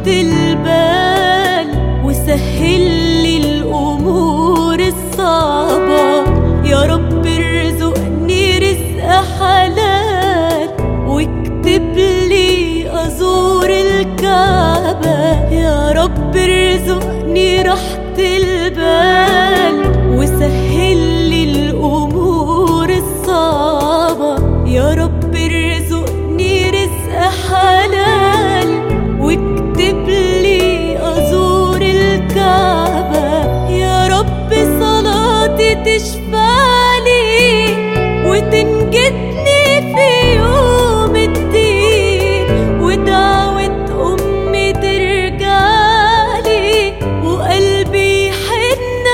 البال وسهل لي الأمور الصعبة. يا رب ارزقني رزق حلال واكتب لي أزور الكعبة. يا رب ارزقني راحة البال وسهل لي الأمور الصعبة. يا رب ارزقني رزق حلال واكتب لي أزور الكعبة. يا رب صلاتي تشفعلي وتنجدني في يوم الدين، ودعوة أمي ترجعلي وقلبي يحن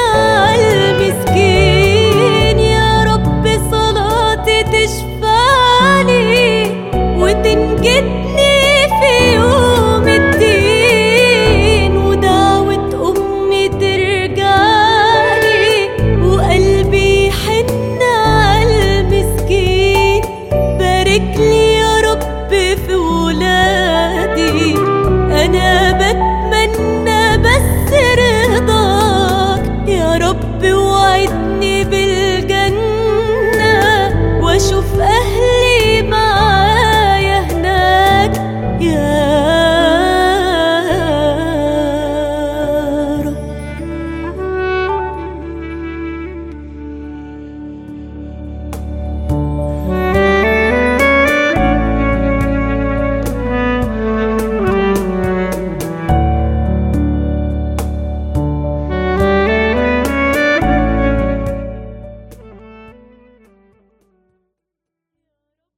عالمسكين. يا رب صلاتي تشفعلي وتنجدني في يوم الدين، ودعوة أمي ترجعلي وقلبي يحن عالمسكين. بارك